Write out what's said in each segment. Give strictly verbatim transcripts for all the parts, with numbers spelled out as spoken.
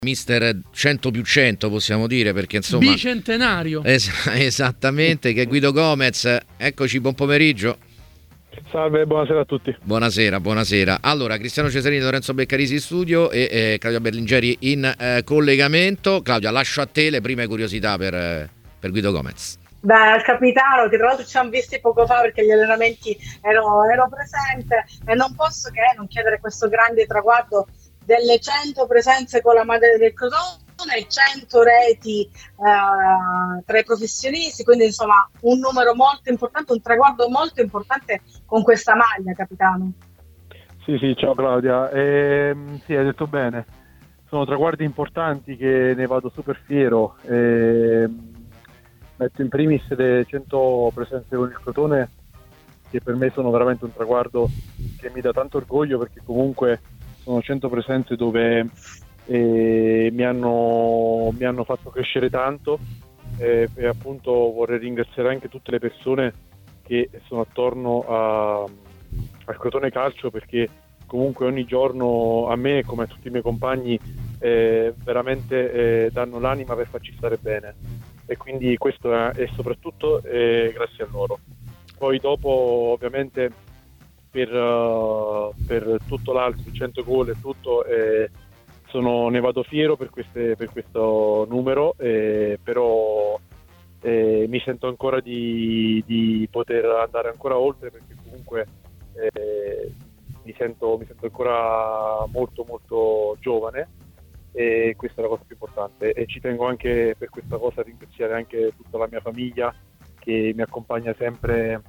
mister cento più cento possiamo dire, perché insomma bicentenario. Es- esattamente, che è Guido Gomez. Eccoci, buon pomeriggio. Salve, buonasera a tutti. Buonasera, buonasera. Allora, Cristiano Cesarini, Lorenzo Beccarisi in studio e eh, Claudia Berlingeri in eh, collegamento. Claudia, lascio a te le prime curiosità per, eh, per Guido Gomez. Beh, al capitano, che tra l'altro ci hanno visti poco fa perché gli allenamenti ero, ero presente, e non posso che non chiedere questo grande traguardo delle cento presenze con la maglia del Crotone, cento reti eh, tra i professionisti, quindi insomma un numero molto importante, un traguardo molto importante con questa maglia, capitano. Sì, sì, ciao Claudia. Eh, sì, hai detto bene. Sono traguardi importanti che ne vado super fiero. Eh, metto in primis le cento presenze con il Crotone, che per me sono veramente un traguardo che mi dà tanto orgoglio, perché comunque sono cento presenze dove eh, mi, hanno, mi hanno fatto crescere tanto, eh, e appunto vorrei ringraziare anche tutte le persone che sono attorno a, al Crotone Calcio, perché comunque ogni giorno a me come a tutti i miei compagni eh, veramente eh, danno l'anima per farci stare bene, e quindi questo è, è soprattutto eh, grazie a loro. Poi dopo ovviamente Per, uh, per tutto l'altro, cento gol e tutto, eh, sono, ne vado fiero per, queste, per questo numero, eh, però eh, mi sento ancora di, di poter andare ancora oltre, perché comunque eh, mi, sento, mi sento ancora molto molto giovane, e questa è la cosa più importante, e ci tengo anche per questa cosa a ringraziare anche tutta la mia famiglia che mi accompagna sempre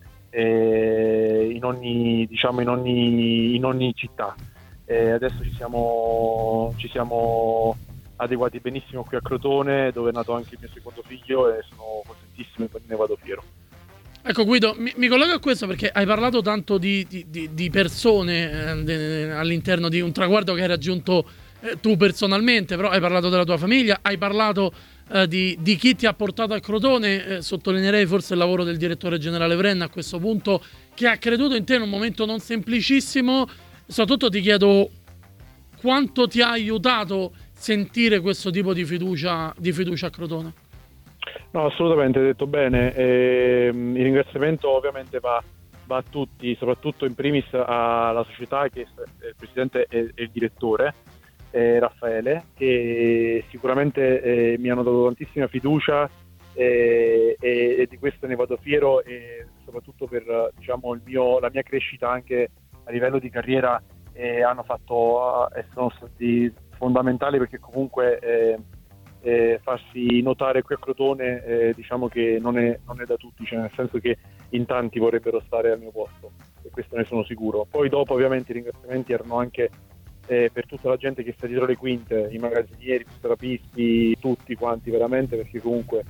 Eh, in ogni diciamo in ogni in ogni città. Eh, adesso ci siamo ci siamo adeguati benissimo qui a Crotone, dove è nato anche il mio secondo figlio, e sono contentissimo e ne vado fiero. Ecco Guido, mi, mi collego a questo perché hai parlato tanto di, di, di, di persone eh, de, all'interno di un traguardo che hai raggiunto eh, tu personalmente, però hai parlato della tua famiglia, hai parlato eh, di, di chi ti ha portato a Crotone, eh, sottolineerei forse il lavoro del direttore generale Vrenna a questo punto, che ha creduto in te in un momento non semplicissimo. Soprattutto ti chiedo quanto ti ha aiutato sentire questo tipo di fiducia, di fiducia a Crotone. No, assolutamente, hai detto bene. Eh, il ringraziamento ovviamente va, va a tutti, soprattutto in primis alla società, che è il presidente e il direttore, eh, Raffaele, che sicuramente eh, mi hanno dato tantissima fiducia, eh, e, e di questo ne vado fiero, e soprattutto per diciamo il mio, la mia crescita anche a livello di carriera, eh, hanno fatto e sono stati fondamentali, perché comunque eh, Eh, farsi notare qui a Crotone eh, diciamo che non è, non è da tutti, cioè nel senso che in tanti vorrebbero stare al mio posto, e questo ne sono sicuro. Poi dopo ovviamente i ringraziamenti erano anche eh, per tutta la gente che sta dietro le quinte, i magazzinieri, i fisioterapisti, tutti quanti veramente, perché comunque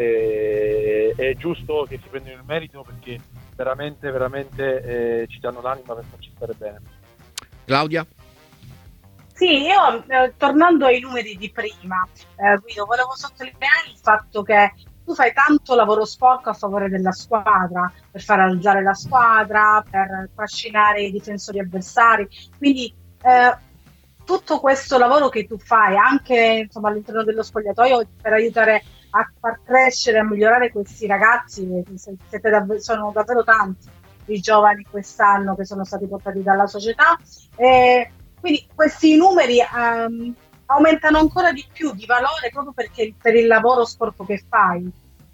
eh, è giusto che si prendano il merito, perché veramente veramente eh, ci danno l'anima per farci stare bene. Claudia? Sì, io eh, tornando ai numeri di prima, eh, Guido, volevo sottolineare il fatto che tu fai tanto lavoro sporco a favore della squadra, per far alzare la squadra, per trascinare i difensori avversari, quindi eh, tutto questo lavoro che tu fai anche insomma, all'interno dello spogliatoio per aiutare a far crescere, a migliorare questi ragazzi, siete davvero, sono davvero tanti i giovani quest'anno che sono stati portati dalla società. E quindi questi numeri um, aumentano ancora di più di valore proprio perché per il lavoro sporco che fai.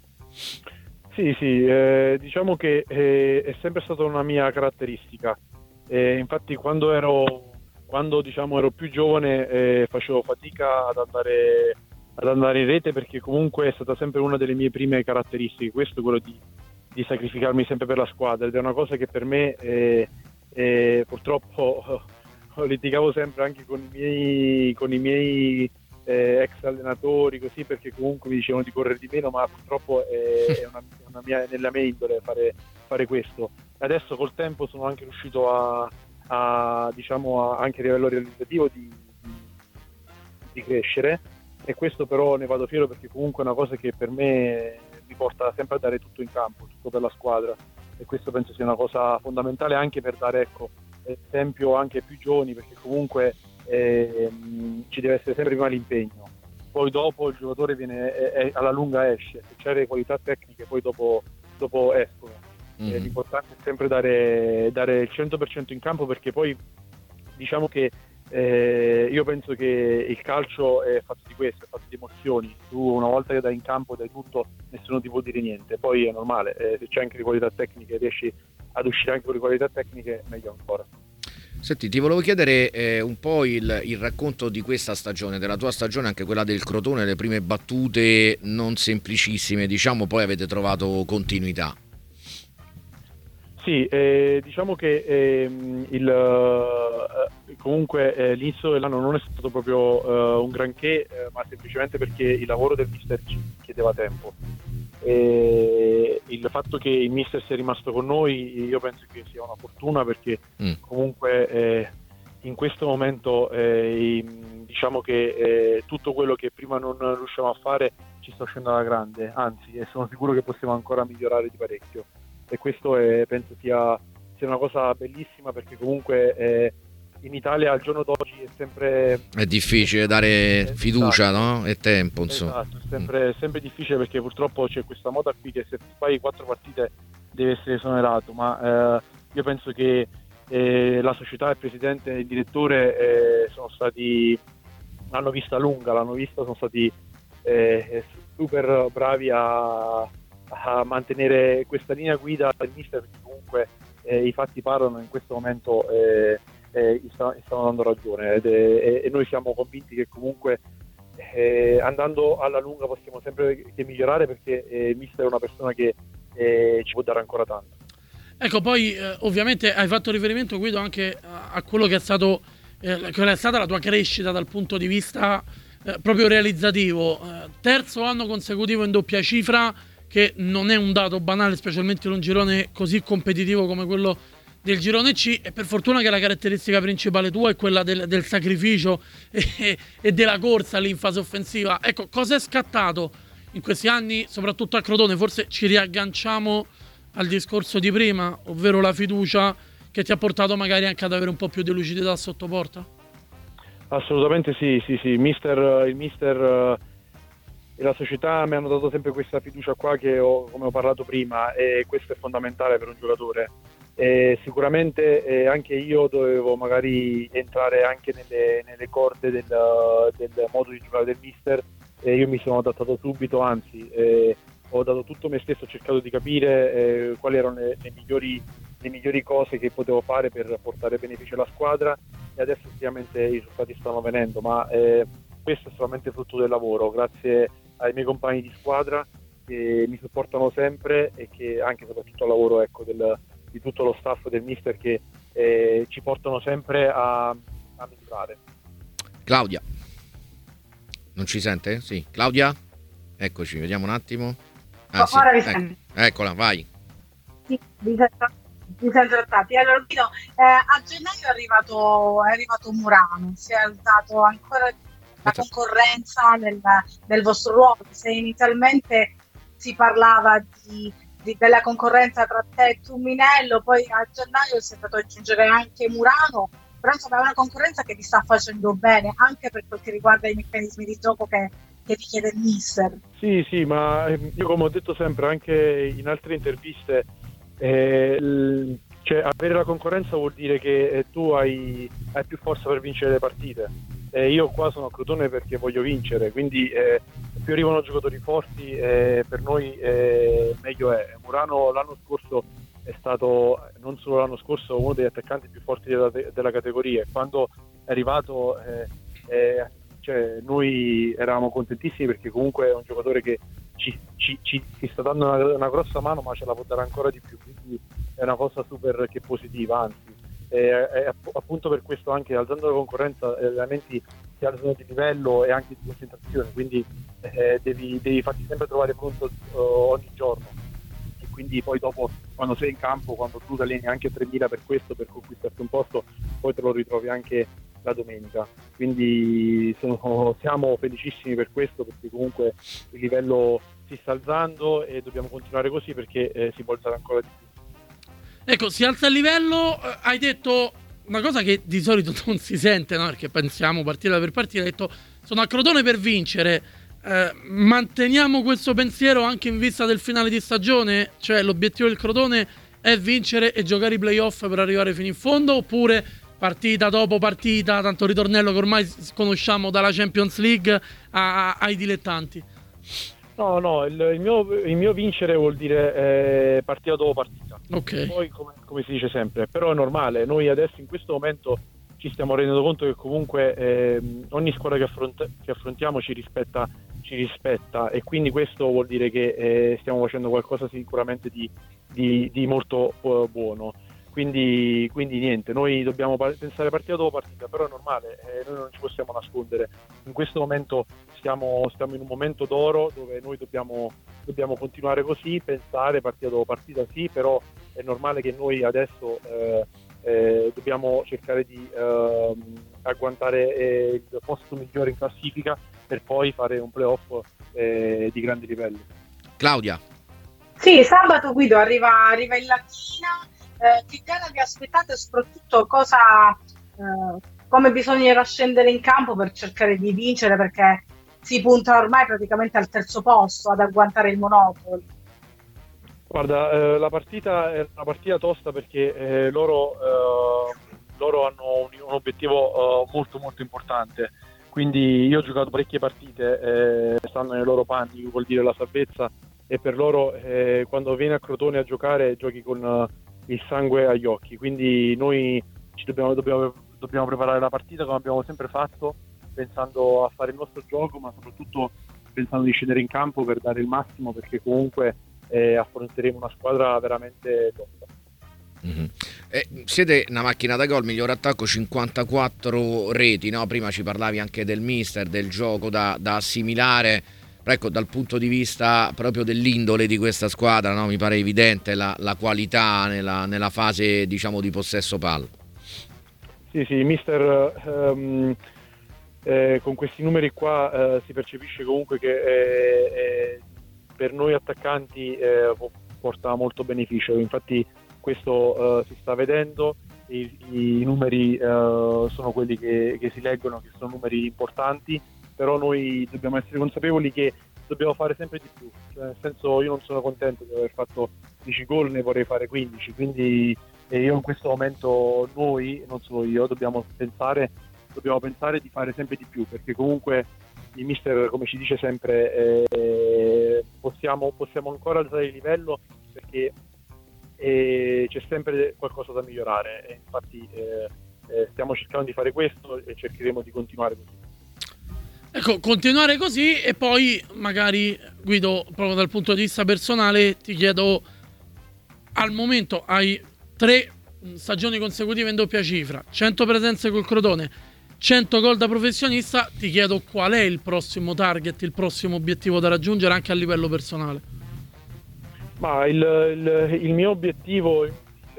Sì, sì, eh, diciamo che eh, è sempre stata una mia caratteristica. Eh, infatti quando ero quando diciamo ero più giovane eh, facevo fatica ad andare ad andare in rete, perché comunque è stata sempre una delle mie prime caratteristiche, questo, quello di, di sacrificarmi sempre per la squadra, ed è una cosa che per me eh, eh, purtroppo litigavo sempre anche con i miei, con i miei eh, ex allenatori, così, perché comunque mi dicevano di correre di meno, ma purtroppo è, è una, una mia, nella mia indole fare, fare questo. Adesso col tempo sono anche riuscito a, a diciamo a, anche a livello realizzativo di, di, di crescere, e questo però ne vado fiero, perché comunque è una cosa che per me mi porta sempre a dare tutto in campo, tutto per la squadra, e questo penso sia una cosa fondamentale anche per dare ecco esempio anche ai più giovani, perché comunque ehm, ci deve essere sempre prima l'impegno, poi dopo il giocatore viene, è, è, alla lunga esce, se c'è le qualità tecniche poi dopo, dopo escono. Mm. Eh, l'importante è sempre dare, dare il cento per cento in campo, perché poi diciamo che eh, io penso che il calcio è fatto di questo, è fatto di emozioni. Tu una volta che dai in campo dai tutto, nessuno ti può dire niente, poi è normale, eh, se c'è anche le qualità tecniche, riesci ad uscire anche con le qualità tecniche, meglio ancora. Senti, ti volevo chiedere eh, un po' il, il racconto di questa stagione, della tua stagione, anche quella del Crotone, le prime battute non semplicissime, diciamo, poi avete trovato continuità. Sì, eh, diciamo che eh, il, eh, comunque eh, l'inizio dell'anno non è stato proprio eh, un granché, eh, ma semplicemente perché il lavoro del mister ci chiedeva tempo. E il fatto che il mister sia rimasto con noi, io penso che sia una fortuna, perché mm. comunque eh, in questo momento eh, diciamo che eh, tutto quello che prima non riusciamo a fare ci sta uscendo alla grande, anzi, e sono sicuro che possiamo ancora migliorare di parecchio. E questo è, penso sia, sia una cosa bellissima, perché comunque eh, in Italia al giorno d'oggi è sempre è difficile dare esatto, fiducia, no? E tempo, insomma. Esatto, è sempre, mm. sempre difficile, perché purtroppo c'è questa moda qui che se fai quattro partite deve essere esonerato, ma eh, io penso che eh, la società, il presidente e il direttore eh, sono stati, l'hanno vista lunga, l'hanno vista, sono stati eh, super bravi a a mantenere questa linea guida del mister, perché comunque eh, i fatti parlano, in questo momento eh, eh, stanno, stanno dando ragione, ed, eh, e noi siamo convinti che comunque eh, andando alla lunga possiamo sempre che migliorare, perché eh, il mister è una persona che eh, ci può dare ancora tanto. Ecco, poi eh, ovviamente hai fatto riferimento, Guido, anche a, a quello che è stato eh, quella è stata la tua crescita dal punto di vista eh, proprio realizzativo. Eh, terzo anno consecutivo in doppia cifra, che non è un dato banale, specialmente in un girone così competitivo come quello del girone C, e per fortuna che la caratteristica principale tua è quella del, del sacrificio e, e della corsa lì in fase offensiva. Ecco, cosa è scattato in questi anni, soprattutto a Crotone? Forse ci riagganciamo al discorso di prima, ovvero la fiducia che ti ha portato magari anche ad avere un po' più di lucidità sotto porta? Assolutamente sì, sì, sì. Mister, il mister e la società mi hanno dato sempre questa fiducia qua, che ho, come ho parlato prima, e questo è fondamentale per un giocatore. E sicuramente eh, anche io dovevo magari entrare anche nelle, nelle corde del, del modo di giocare del mister, e io mi sono adattato subito, anzi eh, ho dato tutto me stesso, ho cercato di capire eh, quali erano le, le migliori le migliori cose che potevo fare per portare beneficio alla squadra, e adesso effettivamente i risultati stanno venendo, ma eh, questo è solamente frutto del lavoro, grazie ai miei compagni di squadra che mi supportano sempre, e che anche e soprattutto al lavoro, ecco, del, di tutto lo staff del mister, che eh, ci portano sempre a, a migliorare. Claudia, non ci sente? Sì, Claudia? Eccoci, vediamo un attimo. Ah, oh, sì. Ora vi ecco. sento. Eccola, vai. Sì, vi sento, vi sento trattati. Allora, Guido, eh, a gennaio è arrivato, è arrivato Murano, si è alzato ancora la concorrenza nel, nel vostro ruolo. Se inizialmente si parlava di, di, della concorrenza tra te e Tumminello, poi a gennaio si è stato aggiungere anche Murano, però insomma è una concorrenza che ti sta facendo bene, anche per quel che riguarda i meccanismi di gioco che, che ti chiede il mister. Sì, sì, ma io, come ho detto sempre anche in altre interviste, eh, l- cioè avere la concorrenza vuol dire che eh, tu hai, hai più forza per vincere le partite. Eh, io qua sono a Crotone perché voglio vincere, quindi eh, più arrivano giocatori forti eh, per noi eh, meglio è. Murano l'anno scorso è stato, non solo l'anno scorso, uno degli attaccanti più forti della, della categoria, e quando è arrivato eh, eh, cioè, noi eravamo contentissimi, perché comunque è un giocatore che ci, ci, ci, ci sta dando una, una grossa mano, ma ce la può dare ancora di più, quindi è una cosa super che positiva, anzi. E, e appunto per questo, anche alzando la concorrenza, gli allenamenti si alzano di livello e anche di concentrazione, quindi eh, devi, devi farti sempre trovare pronto uh, ogni giorno, e quindi poi dopo, quando sei in campo, quando tu alleni anche tremila per questo, per conquistarti un posto, poi te lo ritrovi anche la domenica, quindi sono, siamo felicissimi per questo, perché comunque il livello si sta alzando e dobbiamo continuare così, perché eh, si può alzare ancora di più. Ecco, si alza il livello, eh, hai detto una cosa che di solito non si sente, no? Perché pensiamo partita per partita, ha detto sono a Crotone per vincere. Eh, manteniamo questo pensiero anche in vista del finale di stagione? Cioè l'obiettivo del Crotone è vincere e giocare i playoff per arrivare fino in fondo, oppure partita dopo partita, tanto ritornello che ormai conosciamo dalla Champions League a, a, ai dilettanti? No, no, il, il, mio, il mio vincere vuol dire eh, partita dopo partita. Ok. Poi, come, come si dice sempre, però è normale, noi adesso in questo momento ci stiamo rendendo conto che comunque eh, ogni squadra che, affront- che affrontiamo ci rispetta, ci rispetta, e quindi questo vuol dire che eh, stiamo facendo qualcosa sicuramente di, di, di molto uh, buono. Quindi, quindi niente, noi dobbiamo par- pensare partita dopo partita, però è normale, eh, noi non ci possiamo nascondere. In questo momento stiamo, stiamo in un momento d'oro dove noi dobbiamo, dobbiamo continuare così, pensare partita dopo partita, sì, però è normale che noi adesso eh, eh, dobbiamo cercare di eh, agguantare eh, il posto migliore in classifica per poi fare un playoff eh, di grandi livelli. Claudia. Sì, sabato Guido arriva, arriva in Latina. Eh, che gara vi aspettate e soprattutto cosa, eh, come bisognerà scendere in campo per cercare di vincere, perché si punta ormai praticamente al terzo posto ad agguantare il Monopoli? Guarda, eh, la partita è una partita tosta perché eh, loro, eh, loro hanno un, un obiettivo eh, molto molto importante, quindi io ho giocato parecchie partite, eh, stanno nei loro panni, vuol dire la salvezza, e per loro eh, quando vieni a Crotone a giocare giochi con uh, il sangue agli occhi, quindi noi ci dobbiamo, dobbiamo, dobbiamo preparare la partita come abbiamo sempre fatto, pensando a fare il nostro gioco, ma soprattutto pensando di scendere in campo per dare il massimo, perché comunque eh, affronteremo una squadra veramente tosta. Mm-hmm. Eh, siete una macchina da gol, miglior attacco, cinquantaquattro reti, no? Prima ci parlavi anche del mister, del gioco da, da assimilare. Ecco, dal punto di vista proprio dell'indole di questa squadra, no? Mi pare evidente la, la qualità nella, nella fase, diciamo, di possesso palla. Sì, sì, mister um, eh, con questi numeri qua eh, si percepisce comunque che eh, eh, per noi attaccanti eh, porta molto beneficio, infatti questo eh, si sta vedendo, i, i numeri eh, sono quelli che, che si leggono, che sono numeri importanti, però noi dobbiamo essere consapevoli che dobbiamo fare sempre di più, cioè, nel senso, io non sono contento di aver fatto dieci gol, ne vorrei fare quindici, quindi eh, io in questo momento, noi, non solo io, dobbiamo pensare, dobbiamo pensare di fare sempre di più, perché comunque il mister, come ci dice sempre, eh, possiamo, possiamo ancora alzare il livello, perché eh, c'è sempre qualcosa da migliorare, e infatti eh, eh, stiamo cercando di fare questo e cercheremo di continuare così. Ecco, continuare così, e poi magari, Guido, proprio dal punto di vista personale, ti chiedo, al momento hai tre stagioni consecutive in doppia cifra, cento presenze col Crotone, cento gol da professionista, ti chiedo qual è il prossimo target, il prossimo obiettivo da raggiungere anche a livello personale? Ma il, il, il mio obiettivo, il,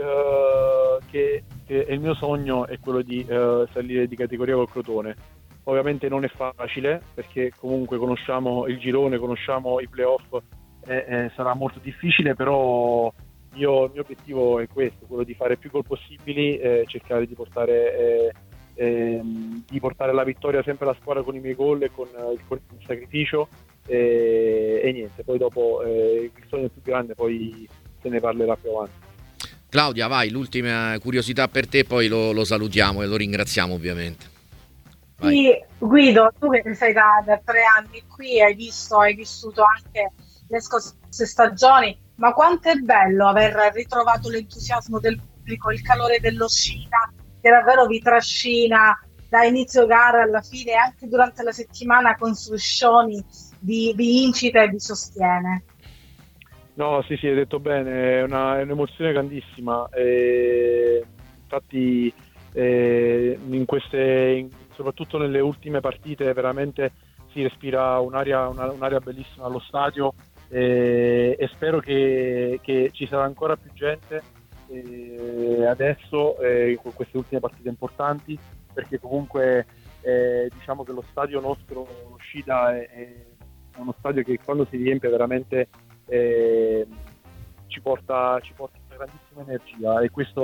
che, che è il mio sogno, è quello di uh, salire di categoria col Crotone. Ovviamente non è facile, perché comunque conosciamo il girone, conosciamo i playoff, eh, eh, sarà molto difficile, però io, il mio obiettivo è questo, quello di fare più gol possibili, eh, cercare di portare, eh, eh, di portare la vittoria sempre alla squadra con i miei gol e con, eh, con il sacrificio, eh, e niente, poi dopo eh, il sogno più grande poi se ne parlerà più avanti. Claudia, vai, l'ultima curiosità per te, poi lo, lo salutiamo e lo ringraziamo ovviamente. Sì, Guido, tu che sei da, da tre anni qui, hai visto, hai vissuto anche le scorse stagioni, ma quanto è bello aver ritrovato l'entusiasmo del pubblico, il calore dell'uscita, che davvero vi trascina da inizio gara alla fine, anche durante la settimana con striscioni vi, vi incita e vi sostiene. No, sì, sì, hai detto bene, è, una, è un'emozione grandissima, e infatti eh, in queste... In, soprattutto nelle ultime partite veramente si respira un'aria, una, un'aria bellissima allo stadio, e, e spero che, che ci sarà ancora più gente eh, adesso eh, con queste ultime partite importanti, perché comunque eh, diciamo che lo stadio nostro, l'uscita, è, è uno stadio che quando si riempie veramente eh, ci porta, ci porta una grandissima energia, e questo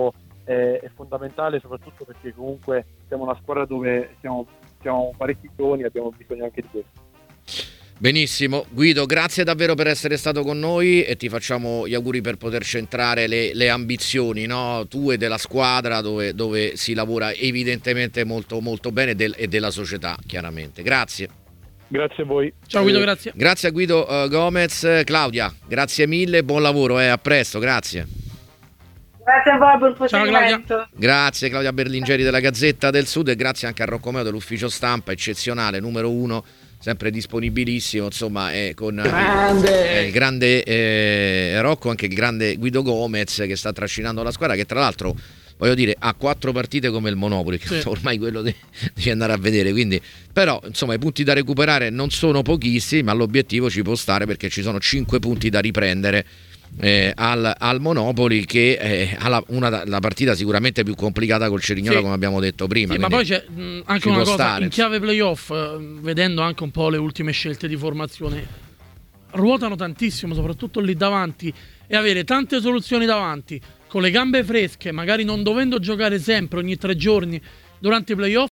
è, è fondamentale, soprattutto perché comunque siamo una squadra dove siamo, siamo parecchi giovani e abbiamo bisogno anche di questo. Benissimo, Guido, grazie davvero per essere stato con noi e ti facciamo gli auguri per poter centrare le, le ambizioni, no? Tue, della squadra, dove, dove si lavora evidentemente molto, molto bene, del, e della società, chiaramente. Grazie. Grazie a voi. Ciao Guido, grazie. Grazie a Guido uh, Gomez. Claudia, grazie mille, buon lavoro, eh, a presto, grazie. Grazie a voi, buon Ciao, proseguimento. Grazie Claudia Berlingeri della Gazzetta del Sud e grazie anche a Rocco Meo dell'ufficio stampa, eccezionale, numero uno, sempre disponibilissimo, insomma, è con grande. Eh, il grande eh, Rocco, anche il grande Guido Gomez che sta trascinando la squadra, che tra l'altro, voglio dire, ha quattro partite come il Monopoli, che sì. Ormai quello de- devi andare a vedere, quindi, però insomma i punti da recuperare non sono pochissimi, ma l'obiettivo ci può stare perché ci sono cinque punti da riprendere eh, al, al Monopoli, che eh, ha la, una, la partita sicuramente più complicata col Cerignola, sì. Come abbiamo detto prima. Sì, ma poi c'è mh, anche una cosa, stare. In chiave playoff, eh, vedendo anche un po' le ultime scelte di formazione, ruotano tantissimo, soprattutto lì davanti, e avere tante soluzioni davanti, con le gambe fresche, magari non dovendo giocare sempre ogni tre giorni durante i playoff,